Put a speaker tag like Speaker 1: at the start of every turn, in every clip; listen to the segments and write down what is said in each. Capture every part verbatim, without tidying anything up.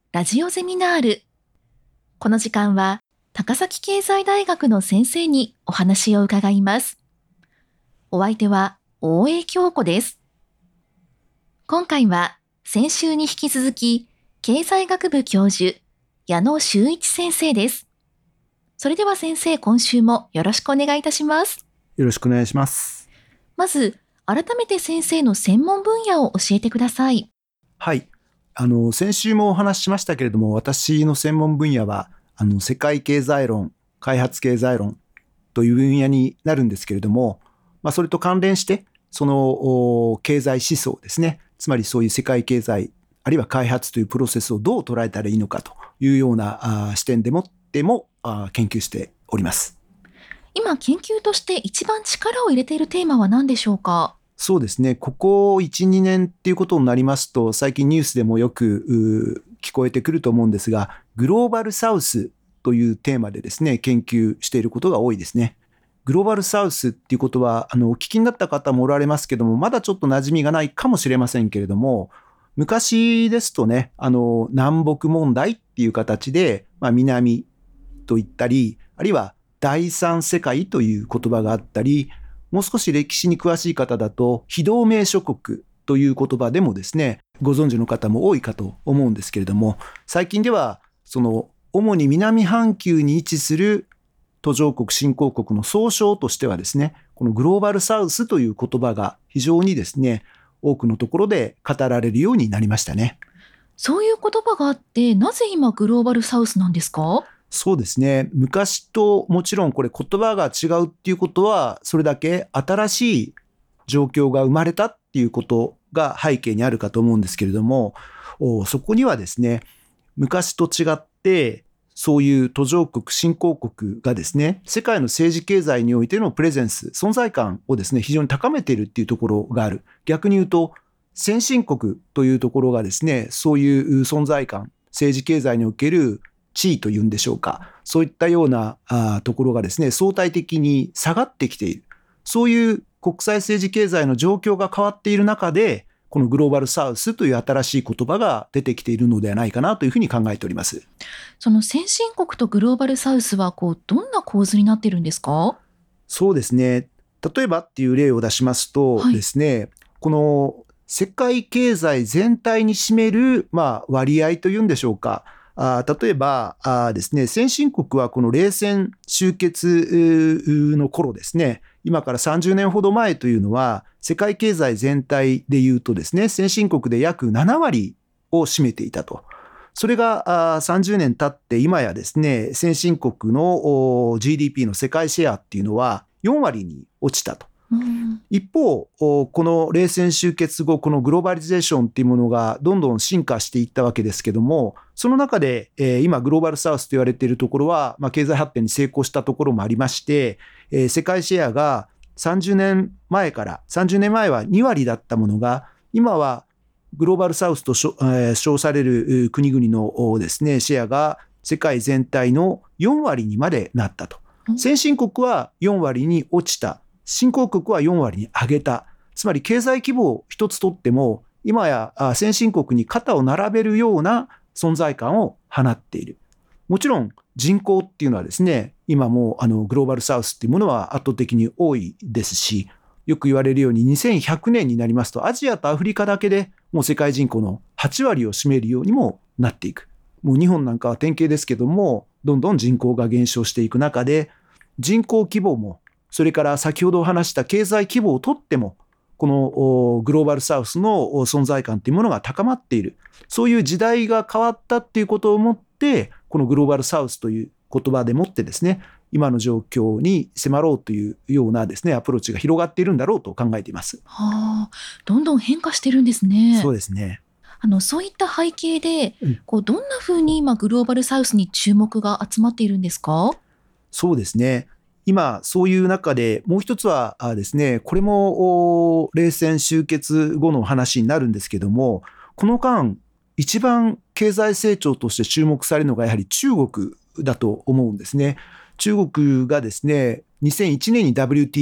Speaker 1: ラジオゼミナール。この時間は高崎経済大学の先生にお話を伺います。お相手は大江京子です。今回は先週に引き続き経済学部教授矢野修一先生です。それでは先生、今週もよろしくお願いいたします。
Speaker 2: よろしくお願いします。
Speaker 1: まず改めて先生の専門分野を教えてください。
Speaker 2: はい。あの、先週もお話ししましたけれども、私の専門分野は、あの、世界経済論、開発経済論という分野になるんですけれども、まあ、それと関連して、その経済思想ですね。つまりそういう世界経済、あるいは開発というプロセスをどう捉えたらいいのかというようなあ視点でもってもあ研究しております。
Speaker 1: 今、研究として一番力を入れているテーマは何でしょうか？
Speaker 2: そうですね。ここいち、にねんっていうことになりますと、最近ニュースでもよく聞こえてくると思うんですが、グローバルサウスというテーマでですね、研究していることが多いですね。グローバルサウスっていうことは、あの、お聞きになった方もおられますけども、まだちょっと馴染みがないかもしれませんけれども、昔ですとね、あの、南北問題っていう形で、まあ、南と言ったり、あるいは第三世界という言葉があったり、もう少し歴史に詳しい方だと、非同盟諸国という言葉でもですね、ご存知の方も多いかと思うんですけれども、最近では、その、主に南半球に位置する途上国、新興国の総称としてはですね、このグローバルサウスという言葉が非常にですね、多くのところで語られるようになりましたね。
Speaker 1: そういう言葉があって、なぜ今グローバルサウスなんですか？
Speaker 2: そうですね。昔ともちろんこれ言葉が違うっていうことは、それだけ新しい状況が生まれたっていうことが背景にあるかと思うんですけれども、そこにはですね、昔と違って、そういう途上国、新興国がですね、世界の政治経済においてのプレゼンス、存在感をですね、非常に高めているっていうところがある。逆に言うと、先進国というところがですね、そういう存在感、政治経済における地位というんでしょうか。そういったようなあところがですね、相対的に下がってきている。そういう国際政治経済の状況が変わっている中で、このグローバルサウスという新しい言葉が出てきているのではないかなというふうに考えております。
Speaker 1: その先進国とグローバルサウスはこうどんな構図になっているんですか？
Speaker 2: そうですね。例えばっていう例を出しますとですね、はい、この世界経済全体に占める、まあ、割合というんでしょうか。あ例えばあですね、先進国はこの冷戦終結の頃ですね、今からさんじゅうねんほど前というのは、世界経済全体でいうとですね、先進国で約ななわりを占めていたと。それがさんじゅうねん経って今やですね、先進国の ジーディーピー の世界シェアっていうのはよんわりに落ちたと。うん、一方、この冷戦終結後、このグローバリゼーションっていうものがどんどん進化していったわけですけども、その中で、えー、今グローバルサウスと言われているところは、まあ、経済発展に成功したところもありまして、えー、世界シェアがさんじゅうねんまえから、さんじゅうねんまえはにわりだったものが、今はグローバルサウスと称される国々のですね、シェアが世界全体のよんわりにまでなったと。先進国はよんわりに落ちた。新興国はよんわりに上げた。つまり経済規模を一つとっても、今や先進国に肩を並べるような存在感を放っている。もちろん人口っていうのはですね、今もあのグローバルサウスっていうものは圧倒的に多いですし、よく言われるようににせんひゃくねんになりますと、アジアとアフリカだけでもう世界人口のはちわりを占めるようにもなっていく。もう日本なんかは典型ですけども、どんどん人口が減少していく中で、人口規模も、それから先ほど話した経済規模をとっても、このグローバルサウスの存在感というものが高まっている。そういう時代が変わったっていうことをもって、このグローバルサウスという言葉でもってですね、今の状況に迫ろうというようなですね、アプローチが広がっているんだろうと考えています。
Speaker 1: はあ、どんどん変化してるんですね。
Speaker 2: そうですね。
Speaker 1: あのそういった背景で、うん、こうどんなふうに今グローバルサウスに注目が集まっているんですか？
Speaker 2: そうですね。今そういう中でもう一つはですね、これも冷戦終結後の話になるんですけども、この間一番経済成長として注目されるのがやはり中国だと思うんですね。中国がですね、にせんいちねんに ダブリューティーオー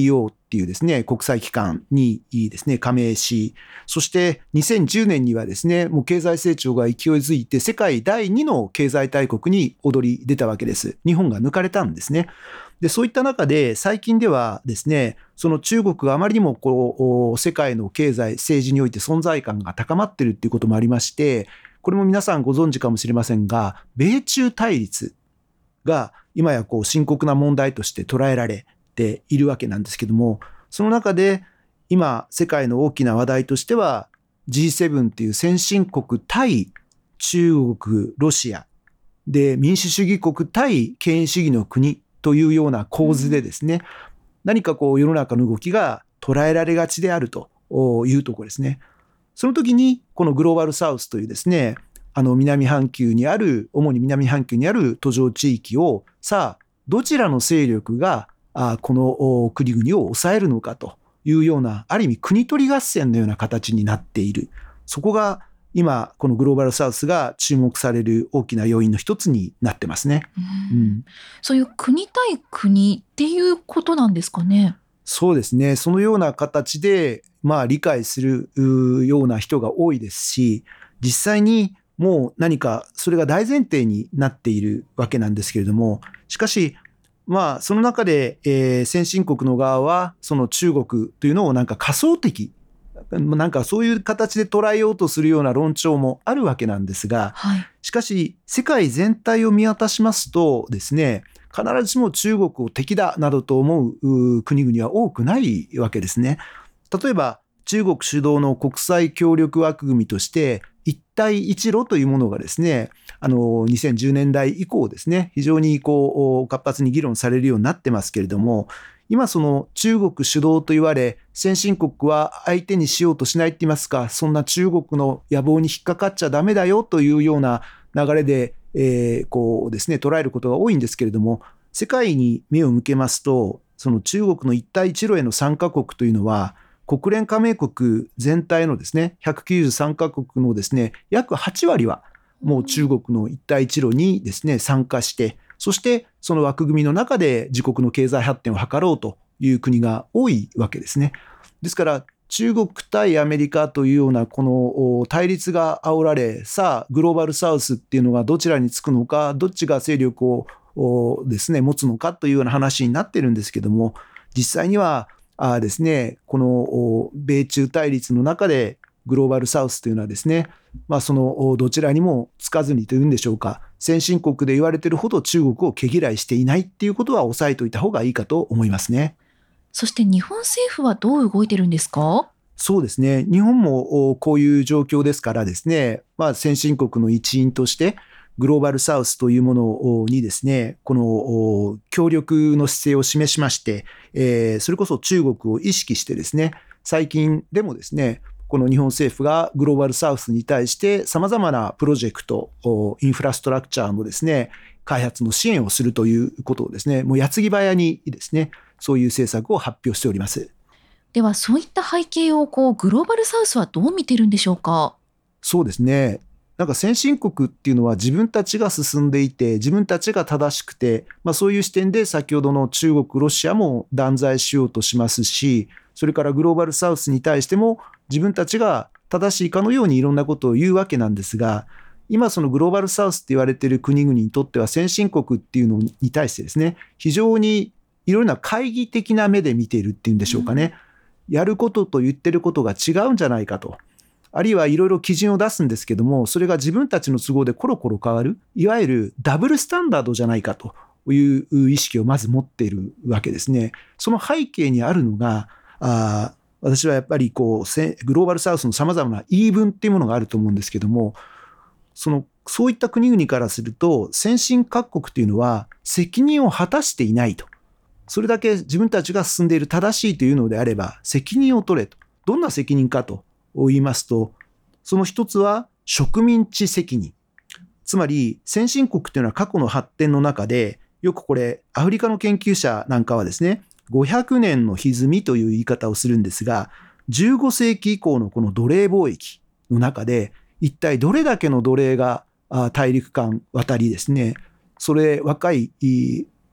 Speaker 2: っていうですね、国際機関にですね、加盟し、そしてにせんじゅうねんにはですね、もう経済成長が勢いづいて世界だいにの経済大国に躍り出たわけです。日本が抜かれたんですね。で、そういった中で最近ではですね、その中国があまりにもこう世界の経済、政治において存在感が高まっているっていうこともありまして、これも皆さんご存知かもしれませんが、米中対立が今やこう深刻な問題として捉えられているわけなんですけども、その中で今世界の大きな話題としては ジーセブン っていう先進国対中国、ロシアで民主主義国対権威主義の国というような構図でですね、何かこう世の中の動きが捉えられがちであるというところですね。その時にこのグローバルサウスというですね、あの南半球にある、主に南半球にある途上地域をさあどちらの勢力がこの国々を抑えるのかというような、ある意味国取り合戦のような形になっている。そこが今このグローバルサウスが注目される大きな要因の一つになってますね。
Speaker 1: うんうん、そういう国対国っていうことなんですかね。
Speaker 2: そうですね。そのような形でまあ理解するような人が多いですし、実際にもう何かそれが大前提になっているわけなんですけれども、しかしまあその中で、えー、先進国の側はその中国というのをなんか仮想的、なんかそういう形で捉えようとするような論調もあるわけなんですが、
Speaker 1: はい、
Speaker 2: しかし世界全体を見渡しますとですね、必ずしも中国を敵だなどと思う国々は多くないわけですね。例えば中国主導の国際協力枠組みとして一帯一路というものがですね、あのにせんじゅうねんだい以降ですね、非常にこう活発に議論されるようになってますけれども、今その中国主導と言われ、先進国は相手にしようとしないって言いますか、そんな中国の野望に引っかかっちゃダメだよというような流れで、えー、こうですね、捉えることが多いんですけれども、世界に目を向けますと、その中国の一帯一路への参加国というのは、国連加盟国全体のですね、ひゃくきゅうじゅうさんカ国のですね、約はち割はもう中国の一帯一路にですね、参加して、そしてその枠組みの中で自国の経済発展を図ろうという国が多いわけですね。ですから中国対アメリカというようなこの対立が煽られ、さあグローバルサウスっていうのがどちらにつくのか、どっちが勢力をですね、持つのかというような話になってるんですけども、実際にはあですね、この米中対立の中でグローバルサウスというのはですね、まあ、そのどちらにもつかずにというんでしょうか、先進国で言われているほど中国を毛嫌いしていないっていうことは押さえておいた方がいいかと思いますね。
Speaker 1: そして日本政府はどう動いてるんですか？
Speaker 2: そうですね、日本もこういう状況ですからですね、まあ、先進国の一員としてグローバルサウスというものにですね、この協力の姿勢を示しまして、えー、それこそ中国を意識してですね、最近でもですね、この日本政府がグローバルサウスに対して様々なプロジェクト、インフラストラクチャーのですね、開発の支援をするということをですね、もう矢継ぎ早にですね、そういう政策を発表しております。
Speaker 1: ではそういった背景をこうグローバルサウスはどう見てるんでしょうか？
Speaker 2: そうですね。なんか先進国っていうのは自分たちが進んでいて、自分たちが正しくて、まあ、そういう視点で先ほどの中国、ロシアも断罪しようとしますし、それからグローバルサウスに対しても自分たちが正しいかのようにいろんなことを言うわけなんですが、今そのグローバルサウスって言われている国々にとっては先進国っていうのに対してですね、非常にいろいろな懐疑的な目で見ているっていうんでしょうかね。うん、やることと言ってることが違うんじゃないかと。あるいはいろいろ基準を出すんですけども、それが自分たちの都合でコロコロ変わる、いわゆるダブルスタンダードじゃないかという意識をまず持っているわけですね。その背景にあるのが、あ私はやっぱりこうグローバルサウスのさまざまな言い分っていうものがあると思うんですけども、そのそういった国々からすると先進各国というのは責任を果たしていないと。それだけ自分たちが進んでいる正しいというのであれば責任を取れと。どんな責任かと言いますと、その一つは植民地責任。つまり先進国というのは過去の発展の中で、よくこれアフリカの研究者なんかはですね、ごひゃくねんの歪みという言い方をするんですが、じゅうごせいき以降のこの奴隷貿易の中で、一体どれだけの奴隷が大陸間渡りですね、それ若い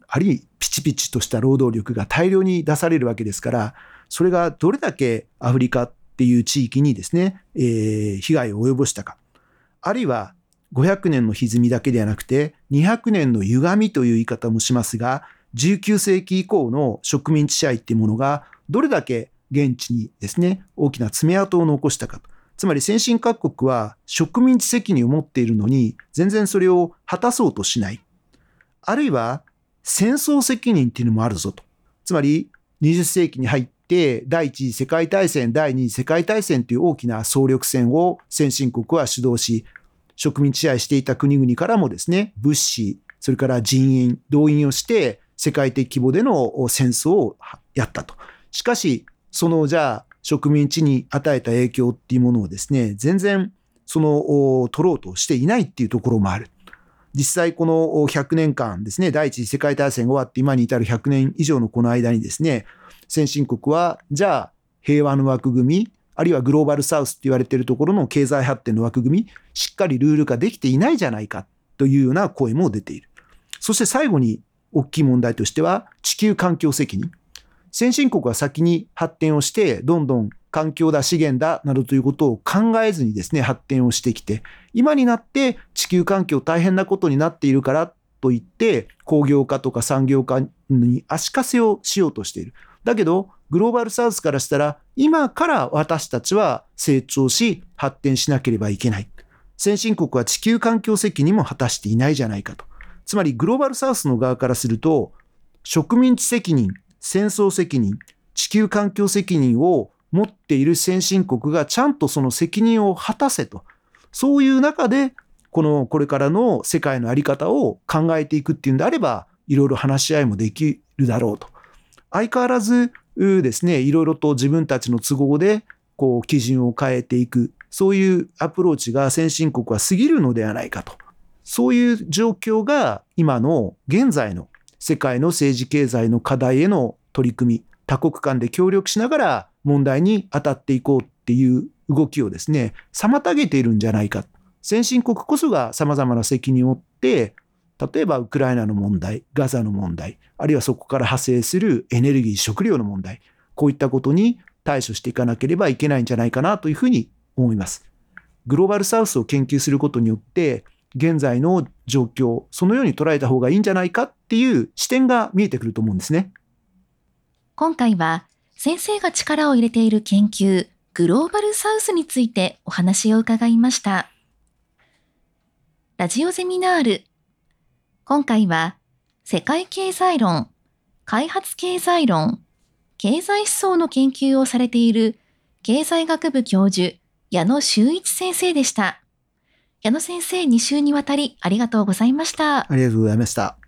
Speaker 2: あるいはピチピチとした労働力が大量に出されるわけですから、それがどれだけアフリカっていう地域にですね、えー、被害を及ぼしたか。あるいはごひゃくねんの歪みだけではなくて、にひゃくねんの歪みという言い方もしますが、じゅうきゅうせいき以降の植民地支配っていうものがどれだけ現地にですね、大きな爪痕を残したかと。つまり先進各国は植民地責任を持っているのに、全然それを果たそうとしない。あるいは戦争責任っていうのもあるぞと。つまりにじゅっせいきに入って第一次世界大戦、第二次世界大戦という大きな総力戦を先進国は主導し、植民地支配していた国々からもですね、物資、それから人員、動員をして世界的規模での戦争をやったと。しかし、そのじゃあ植民地に与えた影響っていうものをですね、全然その取ろうとしていないっていうところもある。実際このひゃくねんかんですね、第一次世界大戦が終わって今に至るひゃくねん以上のこの間にですね、先進国はじゃあ平和の枠組み、あるいはグローバルサウスって言われているところの経済発展の枠組み、しっかりルール化できていないじゃないかというような声も出ている。そして最後に大きい問題としては地球環境責任。先進国は先に発展をして、どんどん環境だ資源だなどということを考えずにですね、発展をしてきて、今になって地球環境大変なことになっているからといって、工業化とか産業化に足かせをしようとしている。だけど、グローバルサウスからしたら、今から私たちは成長し、発展しなければいけない。先進国は地球環境責任も果たしていないじゃないかと。つまり、グローバルサウスの側からすると、植民地責任、戦争責任、地球環境責任を持っている先進国がちゃんとその責任を果たせと。そういう中で、このこれからの世界の在り方を考えていくっていうんであれば、いろいろ話し合いもできるだろうと。相変わらずですね、いろいろと自分たちの都合でこう基準を変えていく、そういうアプローチが先進国は過ぎるのではないかと。そういう状況が今の現在の世界の政治経済の課題への取り組み、多国間で協力しながら問題に当たっていこうっていう動きをですね、妨げているんじゃないか。先進国こそが様々な責任を負って、例えばウクライナの問題、ガザの問題、あるいはそこから派生するエネルギー、食料の問題、こういったことに対処していかなければいけないんじゃないかなというふうに思います。グローバルサウスを研究することによって、現在の状況、そのように捉えた方がいいんじゃないかっていう視点が見えてくると思うんですね。
Speaker 1: 今回は先生が力を入れている研究、グローバルサウスについてお話を伺いました。ラジオゼミナール。今回は世界経済論、開発経済論、経済思想の研究をされている経済学部教授、矢野修一先生でした。矢野先生、に週にわたりありがとうございました。
Speaker 2: ありがとうございました。